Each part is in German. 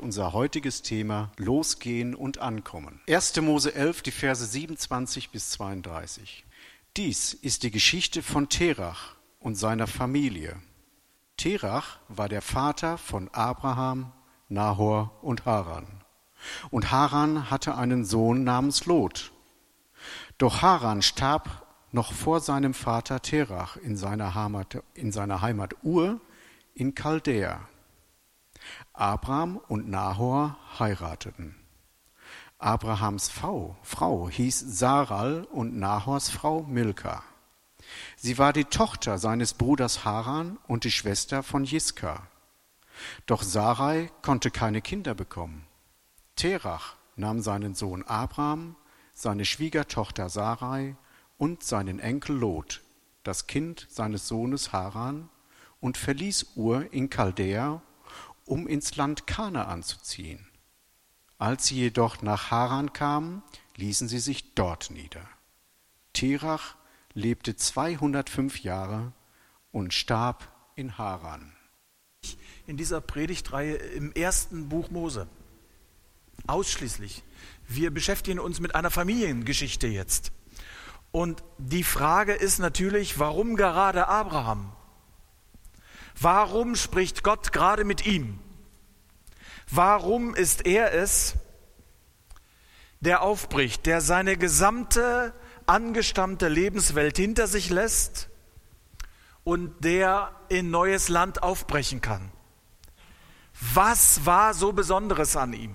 unser heutiges Thema Losgehen und Ankommen. 1. Mose 11, die Verse 27 bis 32. Dies ist die Geschichte von Terach und seiner Familie. Terach war der Vater von Abraham, Nahor und Haran. Und Haran hatte einen Sohn namens Lot. Doch Haran starb noch vor seinem Vater Terach in seiner Heimat Ur in Chaldea. Abraham und Nahor heirateten. Abrahams Frau hieß Sarai und Nahors Frau Milka. Sie war die Tochter seines Bruders Haran und die Schwester von Jiska. Doch Sarai konnte keine Kinder bekommen. Terach nahm seinen Sohn Abraham, seine Schwiegertochter Sarai und seinen Enkel Lot, das Kind seines Sohnes Haran, und verließ Ur in Chaldea, um ins Land Kanaan zu ziehen. Als sie jedoch nach Haran kamen, ließen sie sich dort nieder. Terach lebte 205 Jahre und starb in Haran. In dieser Predigtreihe im ersten Buch Mose. Ausschließlich. Wir beschäftigen uns mit einer Familiengeschichte jetzt. Und die Frage ist natürlich, warum gerade Abraham? Warum spricht Gott gerade mit ihm? Warum ist er es, der aufbricht, der seine gesamte angestammte Lebenswelt hinter sich lässt und der in neues Land aufbrechen kann? Was war so Besonderes an ihm?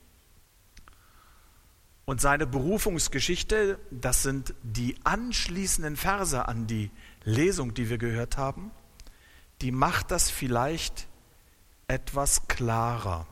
Und seine Berufungsgeschichte, das sind die anschließenden Verse an die Lesung, die wir gehört haben, die macht das vielleicht etwas klarer.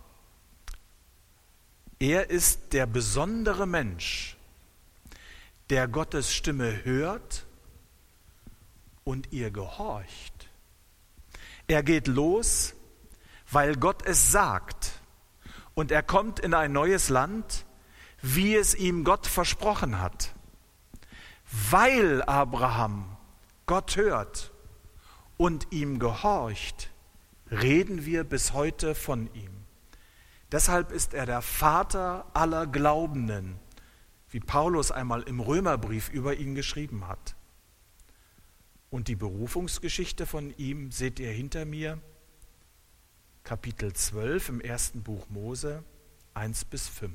Er ist der besondere Mensch, der Gottes Stimme hört und ihr gehorcht. Er geht los, weil Gott es sagt, und er kommt in ein neues Land, wie es ihm Gott versprochen hat. Weil Abraham Gott hört und ihm gehorcht, reden wir bis heute von ihm. Deshalb ist er der Vater aller Glaubenden, wie Paulus einmal im Römerbrief über ihn geschrieben hat. Und die Berufungsgeschichte von ihm seht ihr hinter mir, Kapitel 12 im ersten Buch Mose, 1 bis 5.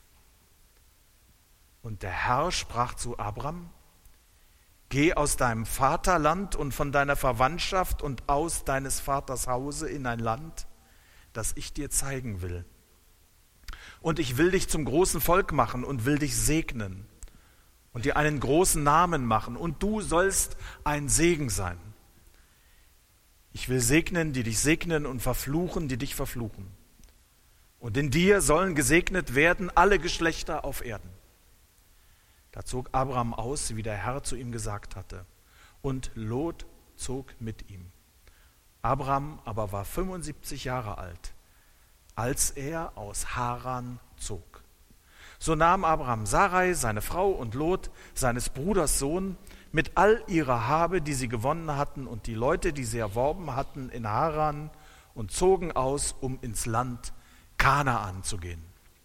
Und der Herr sprach zu Abram: Geh aus deinem Vaterland und von deiner Verwandtschaft und aus deines Vaters Hause in ein Land, das ich dir zeigen will. Und ich will dich zum großen Volk machen und will dich segnen und dir einen großen Namen machen, und du sollst ein Segen sein. Ich will segnen, die dich segnen, und verfluchen, die dich verfluchen. Und in dir sollen gesegnet werden alle Geschlechter auf Erden. Da zog Abraham aus, wie der Herr zu ihm gesagt hatte, und Lot zog mit ihm. Abraham aber war 75 Jahre alt, als er aus Haran zog. So nahm Abraham Sarai, seine Frau, und Lot, seines Bruders Sohn, mit all ihrer Habe, die sie gewonnen hatten, und die Leute, die sie erworben hatten, in Haran, und zogen aus, um ins Land Kanaan zu gehen.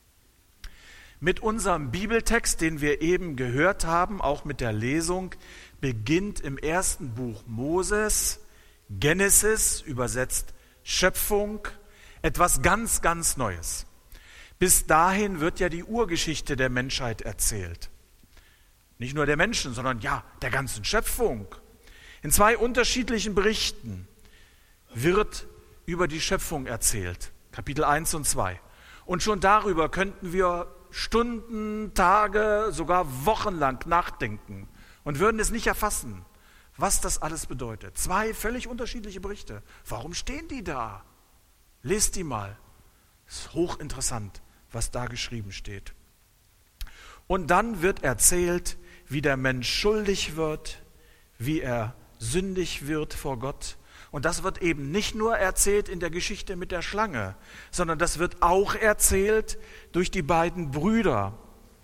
Mit unserem Bibeltext, den wir eben gehört haben, auch mit der Lesung, beginnt im ersten Buch Moses, Genesis, übersetzt Schöpfung, etwas ganz, ganz Neues. Bis dahin wird ja die Urgeschichte der Menschheit erzählt. Nicht nur der Menschen, sondern ja, der ganzen Schöpfung. In 2 unterschiedlichen Berichten wird über die Schöpfung erzählt, Kapitel 1 und 2. Und schon darüber könnten wir Stunden, Tage, sogar wochenlang nachdenken und würden es nicht erfassen, was das alles bedeutet. 2 völlig unterschiedliche Berichte. Warum stehen die da? Lest die mal. Es ist hochinteressant, was da geschrieben steht. Und dann wird erzählt, wie der Mensch schuldig wird, wie er sündig wird vor Gott. Und das wird eben nicht nur erzählt in der Geschichte mit der Schlange, sondern das wird auch erzählt durch die beiden Brüder,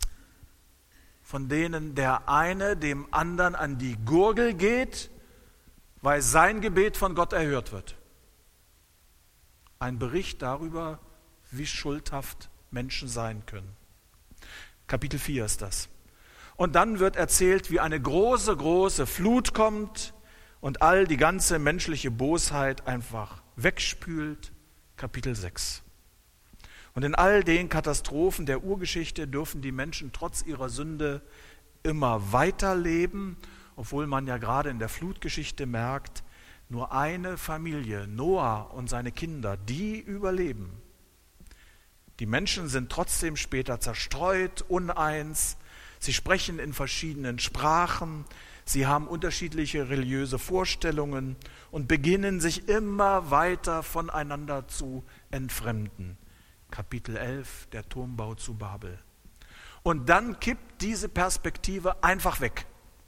von denen der eine dem anderen an die Gurgel geht, weil sein Gebet von Gott erhört wird. Ein Bericht darüber, wie schuldhaft Menschen sein können. Kapitel 4 ist das. Und dann wird erzählt, wie eine große, große Flut kommt und die ganze menschliche Bosheit einfach wegspült. Kapitel 6. Und in all den Katastrophen der Urgeschichte dürfen die Menschen trotz ihrer Sünde immer weiterleben, obwohl man ja gerade in der Flutgeschichte merkt, nur eine Familie, Noah und seine Kinder, die überleben. Die Menschen sind trotzdem später zerstreut, uneins, sie sprechen in verschiedenen Sprachen, sie haben unterschiedliche religiöse Vorstellungen und beginnen sich immer weiter voneinander zu entfremden. Kapitel 11, der Turmbau zu Babel. Und dann kippt diese Perspektive einfach weg.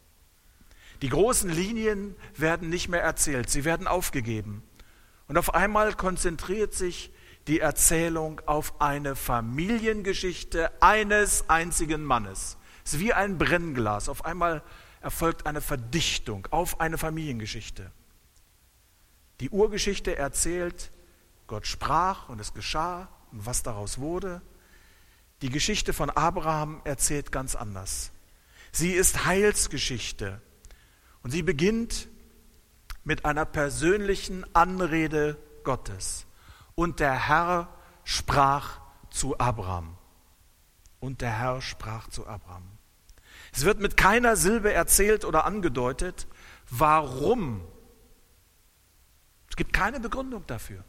Die großen Linien werden nicht mehr erzählt, sie werden aufgegeben. Und auf einmal konzentriert sich die Erzählung auf eine Familiengeschichte eines einzigen Mannes. Es ist wie ein Brennglas. Auf einmal erfolgt eine Verdichtung auf eine Familiengeschichte. Die Urgeschichte erzählt, Gott sprach und es geschah und was daraus wurde. Die Geschichte von Abraham erzählt ganz anders. Sie ist Heilsgeschichte und sie beginnt mit einer persönlichen Anrede Gottes. Und der Herr sprach zu Abraham. Und der Herr sprach zu Abraham. Es wird mit keiner Silbe erzählt oder angedeutet, warum. Es gibt keine Begründung dafür.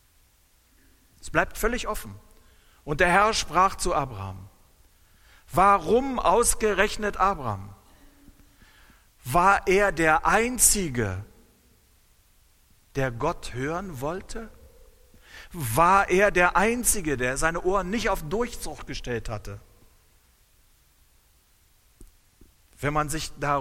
Es bleibt völlig offen. Und der Herr sprach zu Abraham. Warum ausgerechnet Abraham? War er der Einzige, der Gott hören wollte? War er der Einzige, der seine Ohren nicht auf Durchzug gestellt hatte? Wenn man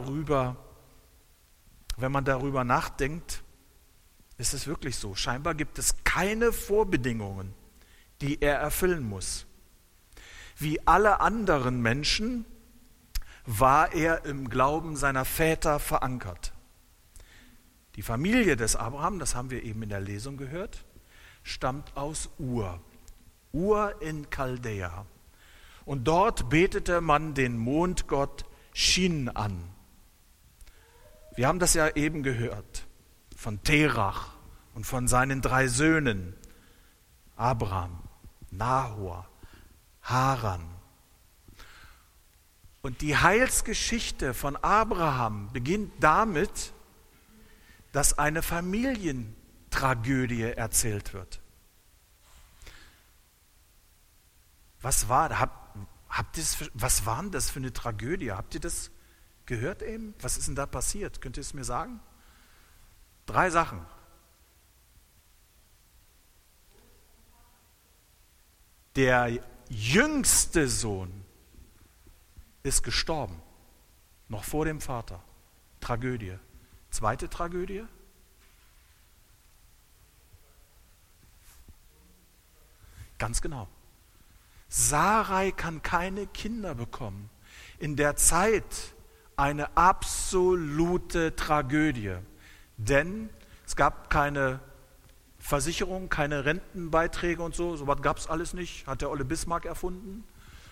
darüber nachdenkt, ist es wirklich so. Scheinbar gibt es keine Vorbedingungen, die er erfüllen muss. Wie alle anderen Menschen war er im Glauben seiner Väter verankert. Die Familie des Abraham, das haben wir eben in der Lesung gehört, stammt aus Ur in Chaldea. Und dort betete man den Mondgott Shin an. Wir haben das ja eben gehört von Terach und von seinen 3 Söhnen, Abraham, Nahor, Haran. Und die Heilsgeschichte von Abraham beginnt damit, dass eine Familientragödie erzählt wird. Was war denn das für eine Tragödie? Habt ihr das gehört eben? Was ist denn da passiert? Könnt ihr es mir sagen? 3 Sachen. Der jüngste Sohn ist gestorben, noch vor dem Vater. Tragödie. Zweite Tragödie. Ganz genau. Sarai kann keine Kinder bekommen. In der Zeit eine absolute Tragödie. Denn es gab keine Versicherung, keine Rentenbeiträge und so. Sowas gab es alles nicht. Hat der Olle Bismarck erfunden.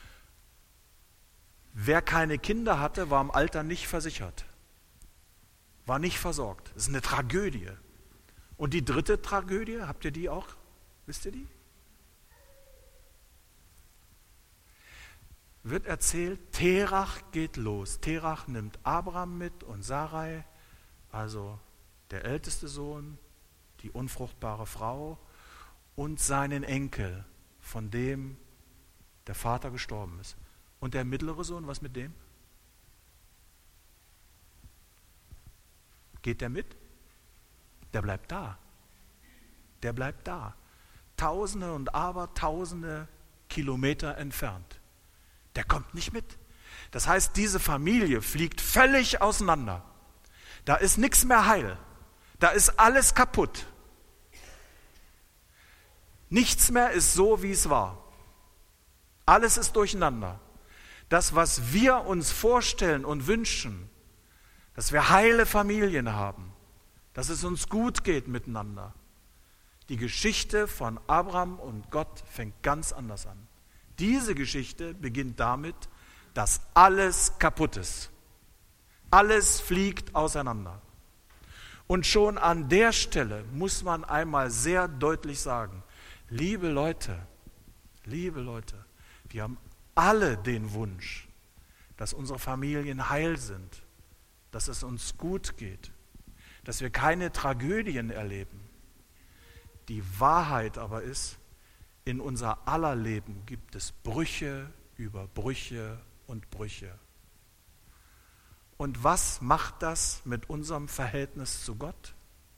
Wer keine Kinder hatte, war im Alter nicht versichert. War nicht versorgt. Das ist eine Tragödie. Und die dritte Tragödie, habt ihr die auch? Wisst ihr die? Wird erzählt, Terach geht los. Terach nimmt Abraham mit und Sarai, also der älteste Sohn, die unfruchtbare Frau und seinen Enkel, von dem der Vater gestorben ist. Und der mittlere Sohn, was mit dem? Geht der mit? Der bleibt da. Der bleibt da. Tausende und Abertausende Kilometer entfernt. Der kommt nicht mit. Das heißt, diese Familie fliegt völlig auseinander. Da ist nichts mehr heil. Da ist alles kaputt. Nichts mehr ist so, wie es war. Alles ist durcheinander. Das, was wir uns vorstellen und wünschen, dass wir heile Familien haben, dass es uns gut geht miteinander, Die Geschichte von Abraham und Gott fängt ganz anders an. Diese Geschichte beginnt damit, dass alles kaputt ist. Alles fliegt auseinander. Und schon an der Stelle muss man einmal sehr deutlich sagen, liebe Leute, wir haben alle den Wunsch, dass unsere Familien heil sind, dass es uns gut geht, dass wir keine Tragödien erleben. Die Wahrheit aber ist, in unser aller Leben gibt es Brüche über Brüche und Brüche. Und was macht das mit unserem Verhältnis zu Gott?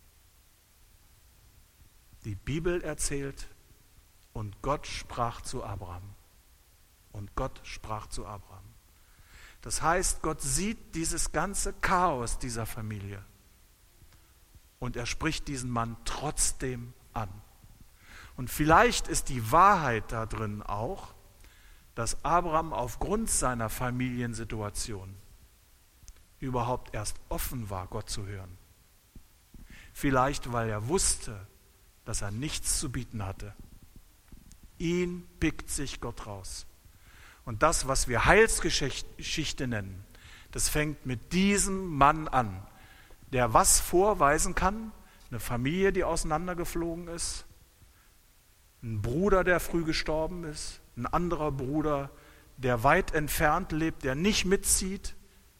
Die Bibel erzählt, und Gott sprach zu Abraham. Und Gott sprach zu Abraham. Das heißt, Gott sieht dieses ganze Chaos dieser Familie. Und er spricht diesen Mann trotzdem an. Und vielleicht ist die Wahrheit da drin auch, dass Abraham aufgrund seiner Familiensituation überhaupt erst offen war, Gott zu hören. Vielleicht, weil er wusste, dass er nichts zu bieten hatte. Ihn pickt sich Gott raus. Und das, was wir Heilsgeschichte nennen, das fängt mit diesem Mann an, der was vorweisen kann? Eine Familie, die auseinandergeflogen ist, ein Bruder, der früh gestorben ist, ein anderer Bruder, der weit entfernt lebt, der nicht mitzieht,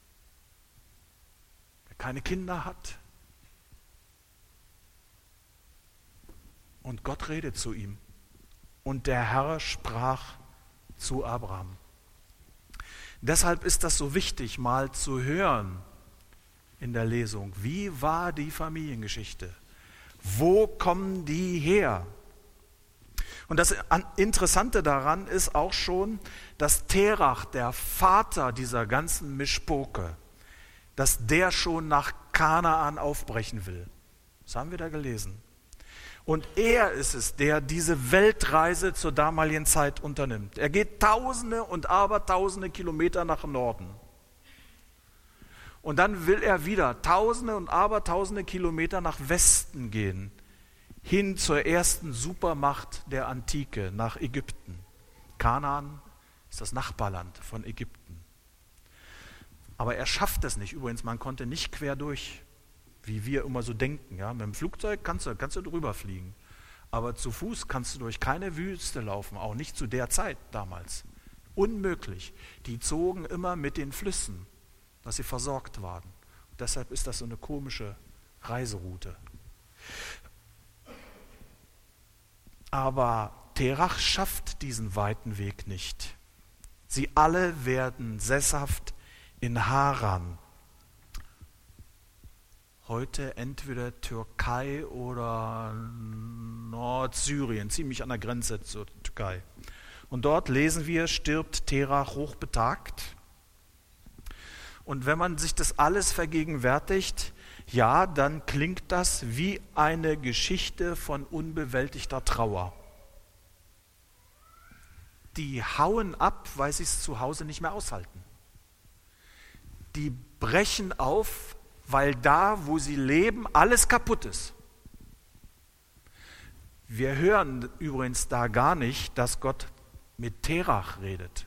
der keine Kinder hat. Und Gott redet zu ihm. Und der Herr sprach zu Abraham. Deshalb ist das so wichtig, mal zu hören in der Lesung. Wie war die Familiengeschichte? Wo kommen die her? Und das Interessante daran ist auch schon, dass Terach, der Vater dieser ganzen Mischpoke, dass der schon nach Kanaan aufbrechen will. Das haben wir da gelesen. Und er ist es, der diese Weltreise zur damaligen Zeit unternimmt. Er geht Tausende und Abertausende Kilometer nach Norden. Und dann will er wieder Tausende und Abertausende Kilometer nach Westen gehen, hin zur ersten Supermacht der Antike, nach Ägypten. Kanaan ist das Nachbarland von Ägypten. Aber er schafft es nicht. Übrigens, man konnte nicht quer durch, wie wir immer so denken. Ja? Mit dem Flugzeug kannst du drüber fliegen. Aber zu Fuß kannst du durch keine Wüste laufen, auch nicht zu der Zeit damals. Unmöglich. Die zogen immer mit den Flüssen, dass sie versorgt waren. Und deshalb ist das so eine komische Reiseroute. Aber Terach schafft diesen weiten Weg nicht. Sie alle werden sesshaft in Haran. Heute entweder Türkei oder Nordsyrien, ziemlich an der Grenze zur Türkei. Und dort lesen wir, stirbt Terach hochbetagt. Und wenn man sich das alles vergegenwärtigt, ja, dann klingt das wie eine Geschichte von unbewältigter Trauer. Die hauen ab, weil sie es zu Hause nicht mehr aushalten. Die brechen auf, weil da, wo sie leben, alles kaputt ist. Wir hören übrigens da gar nicht, dass Gott mit Terach redet,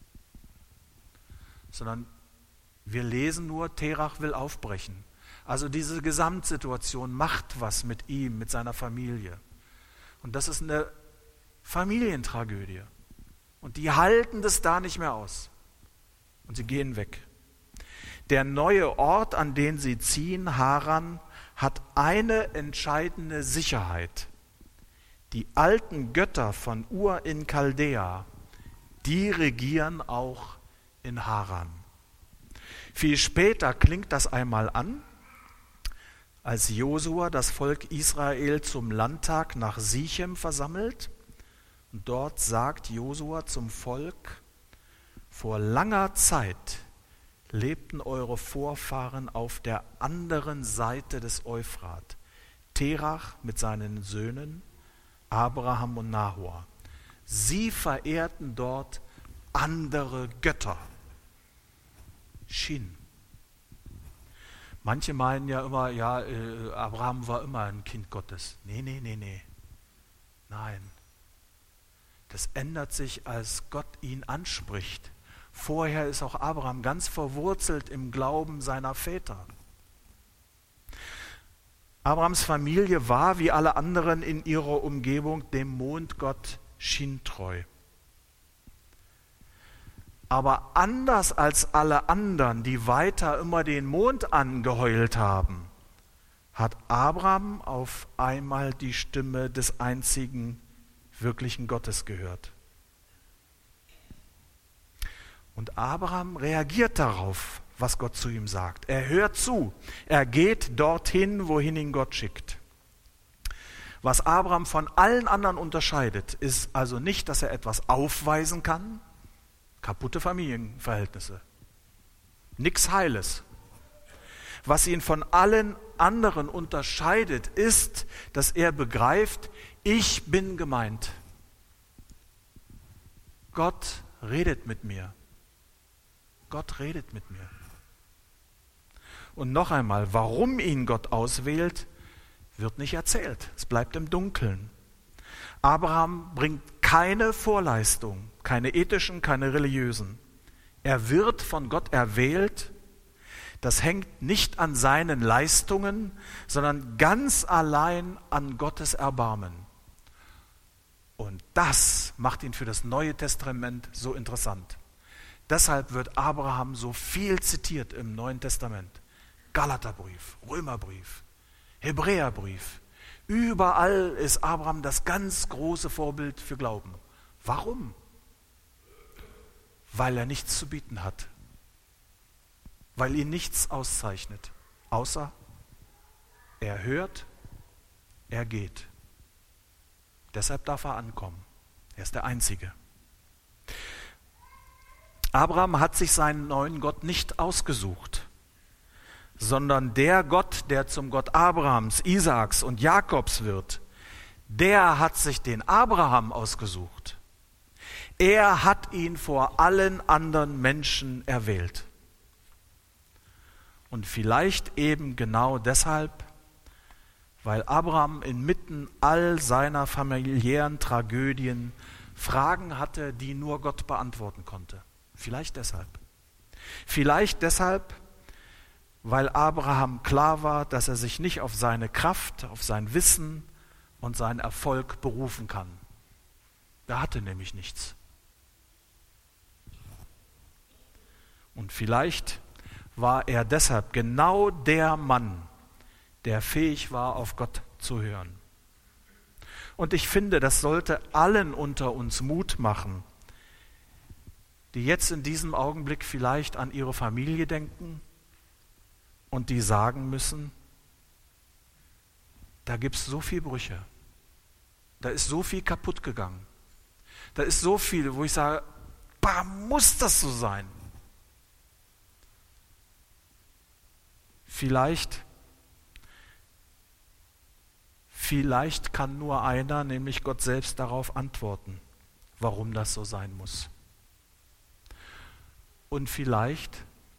sondern wir lesen nur, Terach will aufbrechen. Also diese Gesamtsituation macht was mit ihm, mit seiner Familie. Und das ist eine Familientragödie. Und die halten das da nicht mehr aus. Und sie gehen weg. Der neue Ort, an den sie ziehen, Haran, hat eine entscheidende Sicherheit. Die alten Götter von Ur in Chaldea, die regieren auch in Haran. Viel später klingt das einmal an, als Josua das Volk Israel zum Landtag nach Sichem versammelt. Und dort sagt Josua zum Volk: Vor langer Zeit lebten eure Vorfahren auf der anderen Seite des Euphrat. Terach mit seinen Söhnen, Abraham und Nahor. Sie verehrten dort andere Götter. Shin. Manche meinen ja immer, Abraham war immer ein Kind Gottes. Nee. Nein, das ändert sich, als Gott ihn anspricht. Vorher ist auch Abraham ganz verwurzelt im Glauben seiner Väter. Abrahams Familie war, wie alle anderen in ihrer Umgebung, dem Mondgott Shin-treu. Aber anders als alle anderen, die weiter immer den Mond angeheult haben, hat Abraham auf einmal die Stimme des einzigen wirklichen Gottes gehört. Und Abraham reagiert darauf, was Gott zu ihm sagt. Er hört zu. Er geht dorthin, wohin ihn Gott schickt. Was Abraham von allen anderen unterscheidet, ist also nicht, dass er etwas aufweisen kann, kaputte Familienverhältnisse, nichts Heiles. Was ihn von allen anderen unterscheidet, ist, dass er begreift, ich bin gemeint. Gott redet mit mir. Gott redet mit mir. Und noch einmal, warum ihn Gott auswählt, wird nicht erzählt. Es bleibt im Dunkeln. Abraham bringt keine Vorleistung, keine ethischen, keine religiösen. Er wird von Gott erwählt. Das hängt nicht an seinen Leistungen, sondern ganz allein an Gottes Erbarmen. Und das macht ihn für das Neue Testament so interessant. Deshalb wird Abraham so viel zitiert im Neuen Testament. Galaterbrief, Römerbrief, Hebräerbrief. Überall ist Abraham das ganz große Vorbild für Glauben. Warum? Weil er nichts zu bieten hat. Weil ihn nichts auszeichnet, außer er hört, er geht. Deshalb darf er ankommen. Er ist der Einzige. Abraham hat sich seinen neuen Gott nicht ausgesucht, sondern der Gott, der zum Gott Abrahams, Isaaks und Jakobs wird, der hat sich den Abraham ausgesucht. Er hat ihn vor allen anderen Menschen erwählt. Und vielleicht eben genau deshalb, weil Abraham inmitten all seiner familiären Tragödien Fragen hatte, die nur Gott beantworten konnte. Vielleicht deshalb. Vielleicht deshalb, weil Abraham klar war, dass er sich nicht auf seine Kraft, auf sein Wissen und seinen Erfolg berufen kann. Er hatte nämlich nichts. Und vielleicht war er deshalb genau der Mann, der fähig war, auf Gott zu hören. Und ich finde, das sollte allen unter uns Mut machen, die jetzt in diesem Augenblick vielleicht an ihre Familie denken und die sagen müssen, da gibt es so viele Brüche, da ist so viel kaputt gegangen, da ist so viel, wo ich sage, muss das so sein? Vielleicht kann nur einer, nämlich Gott selbst, darauf antworten, warum das so sein muss. Und vielleicht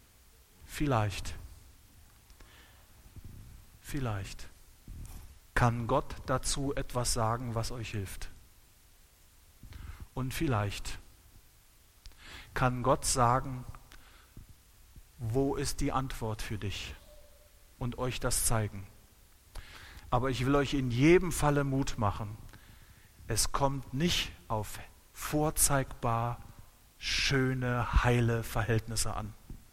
kann Gott dazu etwas sagen, was euch hilft. Und vielleicht kann Gott sagen, wo ist die Antwort für dich? Und euch das zeigen. Aber ich will euch in jedem Falle Mut machen. Es kommt nicht auf vorzeigbar schöne, heile Verhältnisse an.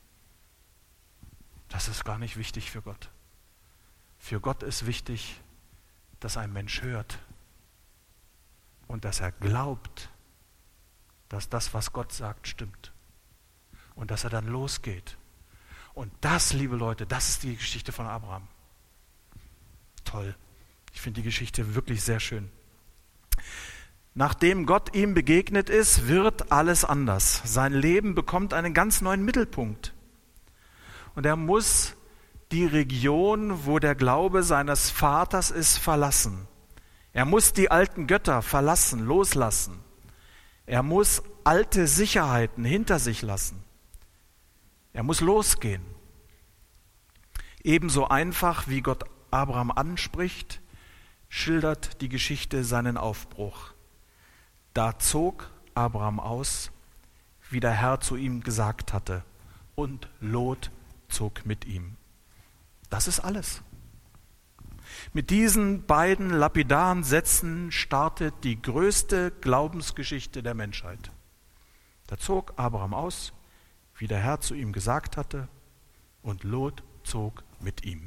Das ist gar nicht wichtig für Gott. Für Gott ist wichtig, dass ein Mensch hört und dass er glaubt, dass das, was Gott sagt, stimmt. Und dass er dann losgeht. Und das, liebe Leute, das ist die Geschichte von Abraham. Toll. Ich finde die Geschichte wirklich sehr schön. Nachdem Gott ihm begegnet ist, wird alles anders. Sein Leben bekommt einen ganz neuen Mittelpunkt. Und er muss die Region, wo der Glaube seines Vaters ist, verlassen. Er muss die alten Götter verlassen, loslassen. Er muss alte Sicherheiten hinter sich lassen. Er muss losgehen. Ebenso einfach, wie Gott Abraham anspricht, schildert die Geschichte seinen Aufbruch. Da zog Abraham aus, wie der Herr zu ihm gesagt hatte, und Lot zog mit ihm. Das ist alles. Mit diesen beiden lapidaren Sätzen startet die größte Glaubensgeschichte der Menschheit. Da zog Abraham aus, wie der Herr zu ihm gesagt hatte, und Lot zog mit ihm.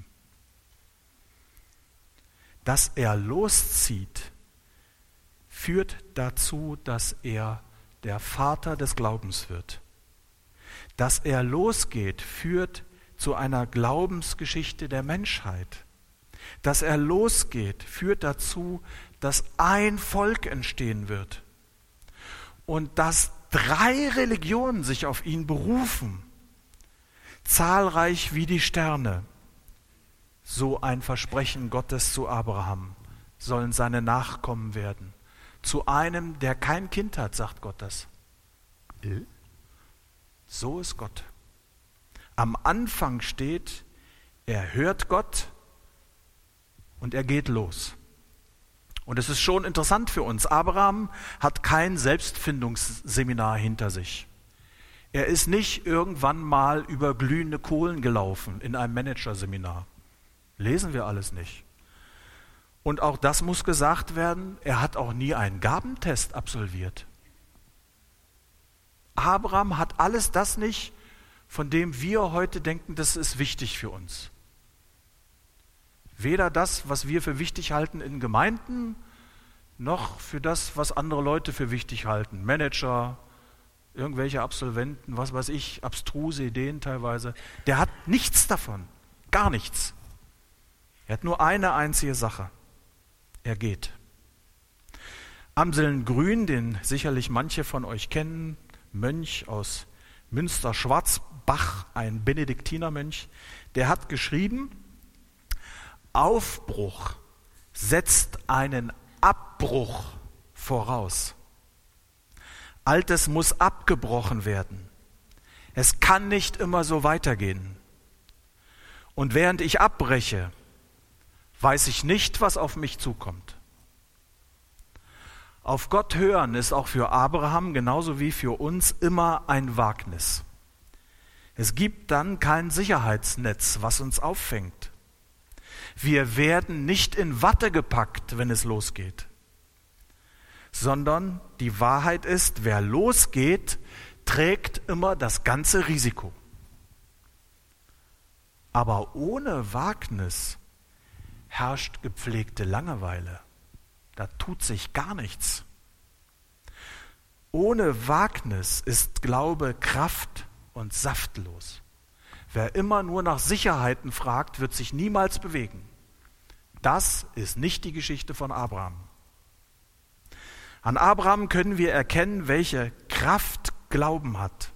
Dass er loszieht, führt dazu, dass er der Vater des Glaubens wird. Dass er losgeht, führt zu einer Glaubensgeschichte der Menschheit. Dass er losgeht, führt dazu, dass ein Volk entstehen wird. Und dass 3 Religionen sich auf ihn berufen, zahlreich wie die Sterne. So ein Versprechen Gottes zu Abraham, sollen seine Nachkommen werden. Zu einem, der kein Kind hat, sagt Gott das. So ist Gott. Am Anfang steht, er hört Gott und er geht los. Und es ist schon interessant für uns. Abraham hat kein Selbstfindungsseminar hinter sich. Er ist nicht irgendwann mal über glühende Kohlen gelaufen in einem Managerseminar. Lesen wir alles nicht. Und auch das muss gesagt werden, er hat auch nie einen Gabentest absolviert. Abraham hat alles das nicht, von dem wir heute denken, das ist wichtig für uns. Weder das, was wir für wichtig halten in Gemeinden, noch für das, was andere Leute für wichtig halten. Manager, irgendwelche Absolventen, was weiß ich, abstruse Ideen teilweise. Der hat nichts davon, gar nichts. Er hat nur eine einzige Sache. Er geht. Amseln Grün, den sicherlich manche von euch kennen, Mönch aus Münster-Schwarzbach, ein Benediktinermönch, der hat geschrieben, Aufbruch setzt einen Abbruch voraus. Altes muss abgebrochen werden. Es kann nicht immer so weitergehen. Und während ich abbreche, weiß ich nicht, was auf mich zukommt. Auf Gott hören ist auch für Abraham genauso wie für uns immer ein Wagnis. Es gibt dann kein Sicherheitsnetz, was uns auffängt. Wir werden nicht in Watte gepackt, wenn es losgeht, sondern die Wahrheit ist, wer losgeht, trägt immer das ganze Risiko. Aber ohne Wagnis herrscht gepflegte Langeweile. Da tut sich gar nichts. Ohne Wagnis ist Glaube kraft- und saftlos. Wer immer nur nach Sicherheiten fragt, wird sich niemals bewegen. Das ist nicht die Geschichte von Abraham. An Abraham können wir erkennen, welche Kraft Glauben hat.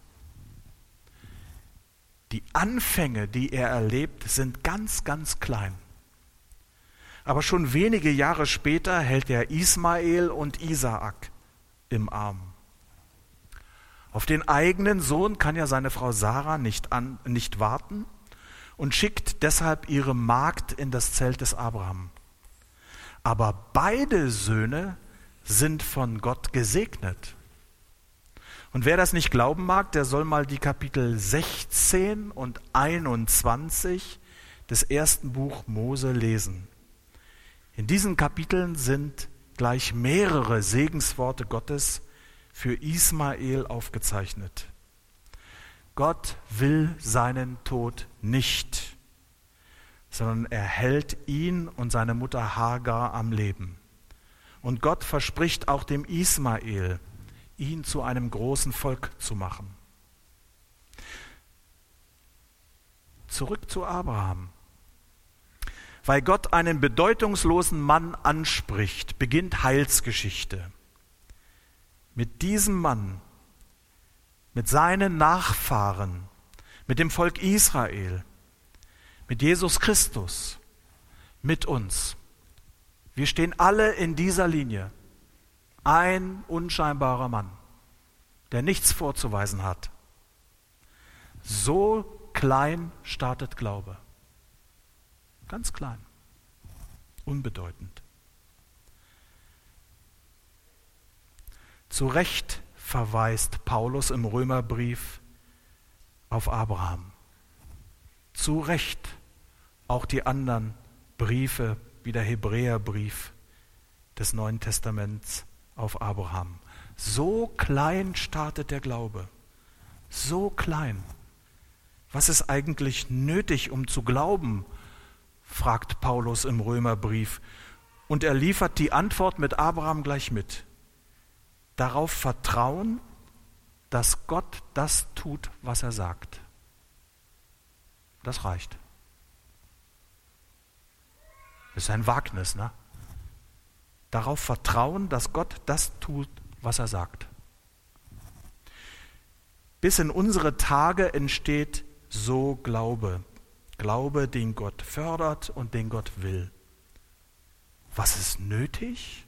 Die Anfänge, die er erlebt, sind ganz, ganz klein. Aber schon wenige Jahre später hält er Ismael und Isaak im Arm. Auf den eigenen Sohn kann ja seine Frau Sarah nicht warten und schickt deshalb ihre Magd in das Zelt des Abraham. Aber beide Söhne sind von Gott gesegnet. Und wer das nicht glauben mag, der soll mal die Kapitel 16 und 21 des ersten Buch Mose lesen. In diesen Kapiteln sind gleich mehrere Segensworte Gottes für Ismael aufgezeichnet. Gott will seinen Tod nicht, sondern er hält ihn und seine Mutter Hagar am Leben. Und Gott verspricht auch dem Ismael, ihn zu einem großen Volk zu machen. Zurück zu Abraham. Weil Gott einen bedeutungslosen Mann anspricht, beginnt Heilsgeschichte. Mit diesem Mann, mit seinen Nachfahren, mit dem Volk Israel, mit Jesus Christus, mit uns. Wir stehen alle in dieser Linie. Ein unscheinbarer Mann, der nichts vorzuweisen hat. So klein startet Glaube. Ganz klein, unbedeutend. Zu Recht verweist Paulus im Römerbrief auf Abraham. Zu Recht auch die anderen Briefe, wie der Hebräerbrief des Neuen Testaments auf Abraham. So klein startet der Glaube. So klein. Was ist eigentlich nötig, um zu glauben? Fragt Paulus im Römerbrief. Und er liefert die Antwort mit Abraham gleich mit. Darauf vertrauen, dass Gott das tut, was er sagt. Das reicht. Das ist ein Wagnis, ne? Darauf vertrauen, dass Gott das tut, was er sagt. Bis in unsere Tage entsteht so Glaube. Glaube, den Gott fördert und den Gott will. Was ist nötig?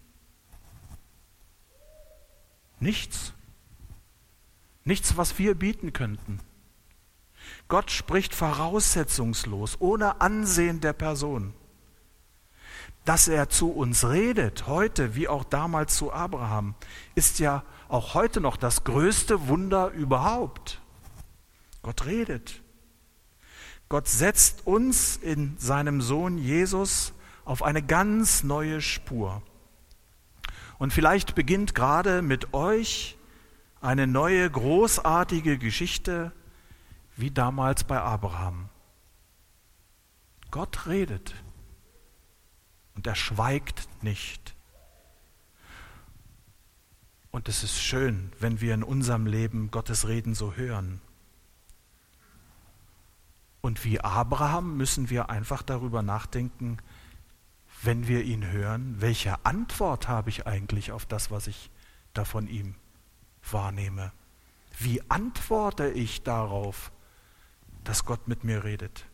Nichts. Nichts, was wir bieten könnten. Gott spricht voraussetzungslos, ohne Ansehen der Person. Dass er zu uns redet, heute wie auch damals zu Abraham, ist ja auch heute noch das größte Wunder überhaupt. Gott redet. Gott setzt uns in seinem Sohn Jesus auf eine ganz neue Spur. Und vielleicht beginnt gerade mit euch eine neue, großartige Geschichte, wie damals bei Abraham. Gott redet und er schweigt nicht. Und es ist schön, wenn wir in unserem Leben Gottes Reden so hören. Und wie Abraham müssen wir einfach darüber nachdenken, wenn wir ihn hören, welche Antwort habe ich eigentlich auf das, was ich da von ihm wahrnehme? Wie antworte ich darauf, dass Gott mit mir redet?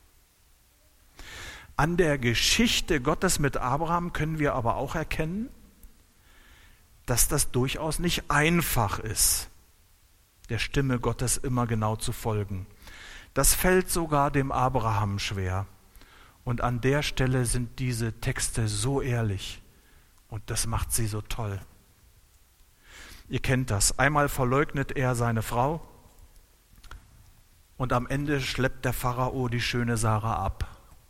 An der Geschichte Gottes mit Abraham können wir aber auch erkennen, dass das durchaus nicht einfach ist, der Stimme Gottes immer genau zu folgen. Das fällt sogar dem Abraham schwer. Und an der Stelle sind diese Texte so ehrlich und das macht sie so toll. Ihr kennt das. Einmal verleugnet er seine Frau und am Ende schleppt der Pharao die schöne Sarah ab.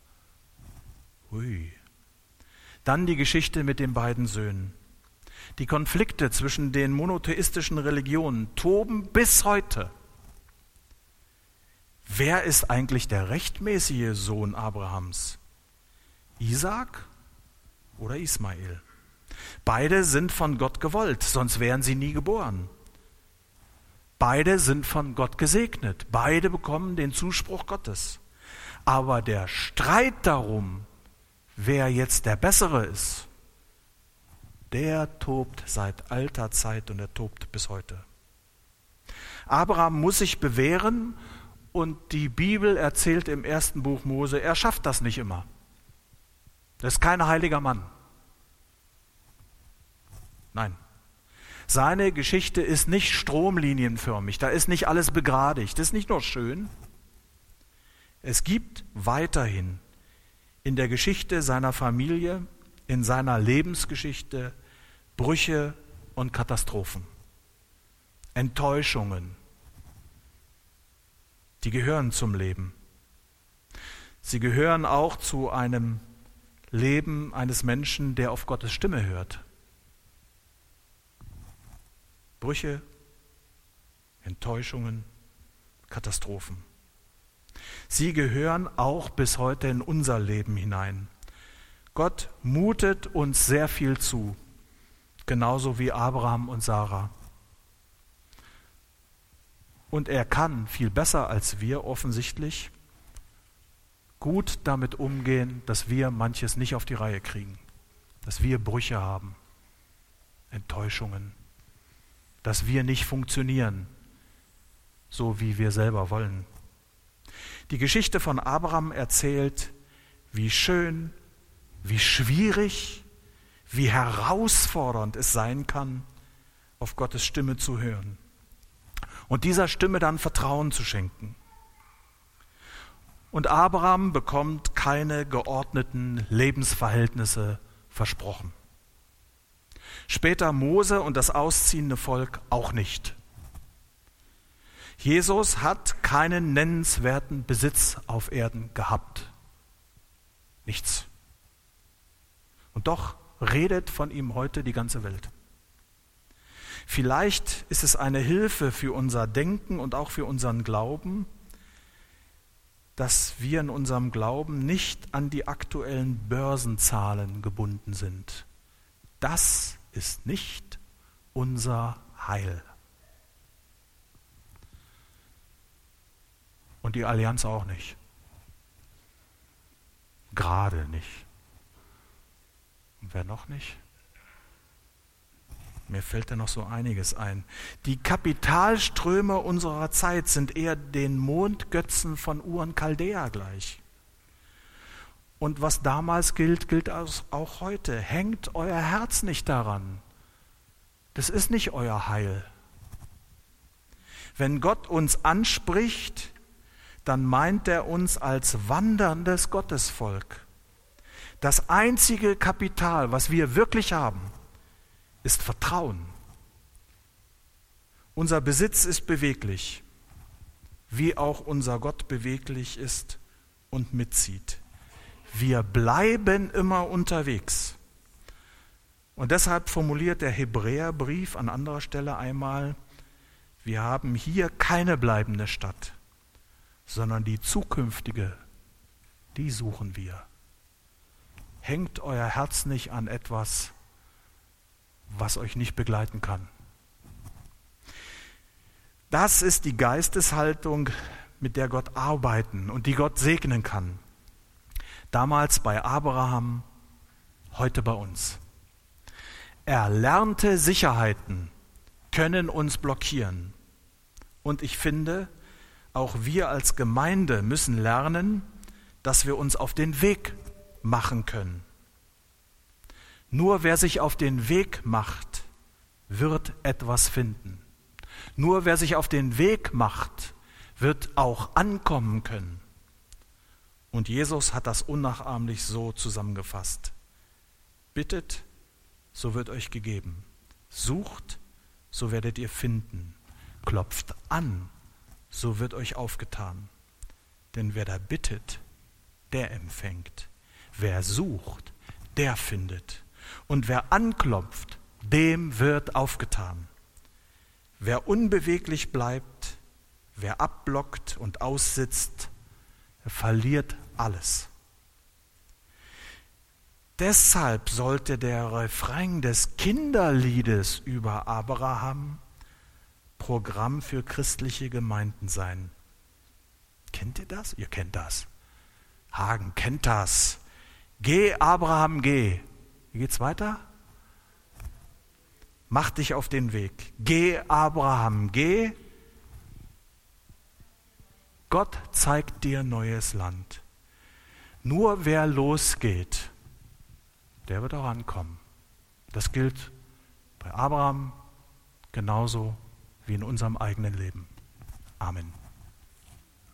Hui. Dann die Geschichte mit den beiden Söhnen. Die Konflikte zwischen den monotheistischen Religionen toben bis heute. Wer ist eigentlich der rechtmäßige Sohn Abrahams? Isaak oder Ismael? Beide sind von Gott gewollt, sonst wären sie nie geboren. Beide sind von Gott gesegnet. Beide bekommen den Zuspruch Gottes. Aber der Streit darum, wer jetzt der Bessere ist, der tobt seit alter Zeit und er tobt bis heute. Abraham muss sich bewähren und die Bibel erzählt im 1. Buch Mose, er schafft das nicht immer. Das ist kein heiliger Mann. Nein. Seine Geschichte ist nicht stromlinienförmig, da ist nicht alles begradigt, das ist nicht nur schön. Es gibt weiterhin in der Geschichte seiner Familie, in seiner Lebensgeschichte Brüche und Katastrophen, Enttäuschungen. Die gehören zum Leben. Sie gehören auch zu einem Leben eines Menschen, der auf Gottes Stimme hört. Brüche, Enttäuschungen, Katastrophen. Sie gehören auch bis heute in unser Leben hinein. Gott mutet uns sehr viel zu, genauso wie Abraham und Sarah. Und er kann viel besser als wir offensichtlich gut damit umgehen, dass wir manches nicht auf die Reihe kriegen, dass wir Brüche haben, Enttäuschungen, dass wir nicht funktionieren, so wie wir selber wollen. Die Geschichte von Abraham erzählt, wie schön, wie schwierig, wie herausfordernd es sein kann, auf Gottes Stimme zu hören und dieser Stimme dann Vertrauen zu schenken. Und Abraham bekommt keine geordneten Lebensverhältnisse versprochen. Später Mose und das ausziehende Volk auch nicht. Jesus hat keinen nennenswerten Besitz auf Erden gehabt. Nichts. Und doch redet von ihm heute die ganze Welt. Vielleicht ist es eine Hilfe für unser Denken und auch für unseren Glauben, dass wir in unserem Glauben nicht an die aktuellen Börsenzahlen gebunden sind. Das ist nicht unser Heil. Und die Allianz auch nicht. Gerade nicht. Und wer noch nicht? Mir fällt da noch so einiges ein. Die Kapitalströme unserer Zeit sind eher den Mondgötzen von Ur und Chaldea gleich. Und was damals gilt, gilt auch heute. Hängt euer Herz nicht daran. Das ist nicht euer Heil. Wenn Gott uns anspricht, dann meint er uns als wanderndes Gottesvolk. Das einzige Kapital, was wir wirklich haben, ist Vertrauen. Unser Besitz ist beweglich, wie auch unser Gott beweglich ist und mitzieht. Wir bleiben immer unterwegs. Und deshalb formuliert der Hebräerbrief an anderer Stelle einmal, wir haben hier keine bleibende Stadt, sondern die zukünftige, die suchen wir. Hängt euer Herz nicht an etwas, was euch nicht begleiten kann. Das ist die Geisteshaltung, mit der Gott arbeiten und die Gott segnen kann. Damals bei Abraham, heute bei uns. Erlernte Sicherheiten können uns blockieren. Und ich finde, auch wir als Gemeinde müssen lernen, dass wir uns auf den Weg machen können. Nur wer sich auf den Weg macht, wird etwas finden. Nur wer sich auf den Weg macht, wird auch ankommen können. Und Jesus hat das unnachahmlich so zusammengefasst. Bittet, so wird euch gegeben. Sucht, so werdet ihr finden. Klopft an, so wird euch aufgetan. Denn wer da bittet, der empfängt. Wer sucht, der findet. Und wer anklopft, dem wird aufgetan. Wer unbeweglich bleibt, wer abblockt und aussitzt, verliert alles. Deshalb sollte der Refrain des Kinderliedes über Abraham Programm für christliche Gemeinden sein. Kennt ihr das? Ihr kennt das. Hagen kennt das. Geh, Abraham, geh. Wie geht's weiter? Mach dich auf den Weg. Geh, Abraham, geh. Gott zeigt dir neues Land. Nur wer losgeht, der wird auch ankommen. Das gilt bei Abraham genauso wie in unserem eigenen Leben. Amen.